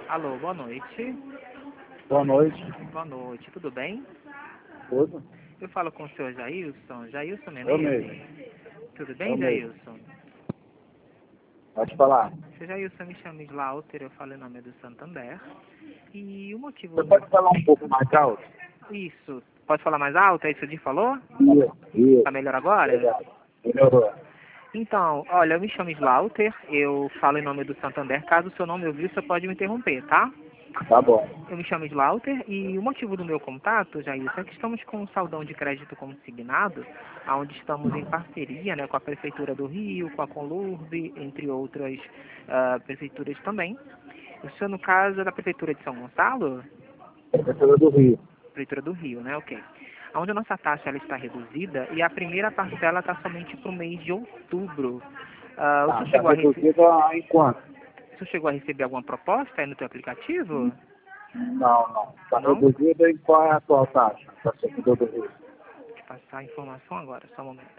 Alô, boa noite. Boa noite. Boa noite, tudo bem? Tudo? Eu falo com o senhor Jailson, Jailson Eu Menezes. mesmo. Tudo Eu bem, mesmo. Jailson? Pode falar. Seu Jailson, me chama Slaughter, eu falo em nome do Santander. E o motivo Você do meu... pode falar um pouco mais alto? Isso, pode falar mais alto? É isso que falou? Tá Isso. melhor agora? Obrigado. Melhorou. Então, olha, eu me chamo Slaughter, eu falo em nome do Santander. Caso o seu nome ouvir, você pode me interromper, tá? Tá bom. Eu me chamo Slaughter e o motivo do meu contato, Jair, é que estamos com um saldão de crédito consignado, onde estamos em parceria, né, com a Prefeitura do Rio, com a Conlurb, entre outras prefeituras também. O senhor, no caso, é da Prefeitura de São Gonçalo? Prefeitura do Rio. Prefeitura do Rio, né? Ok. Onde a nossa taxa ela está reduzida e a primeira parcela está somente para o mês de outubro. O Tá, senhor tá chegou a reduzido em quanto? o senhor chegou a receber alguma proposta aí no teu aplicativo? Não. Tá Não? reduzido em qual é a atual taxa? Para servidor do Rio. Vou passar a informação agora, só um momento.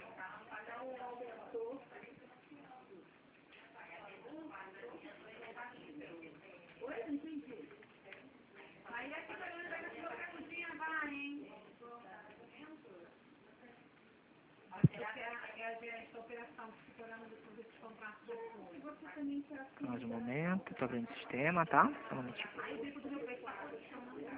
Mais um momento, estou abrindo o sistema, tá? Só um momentinho.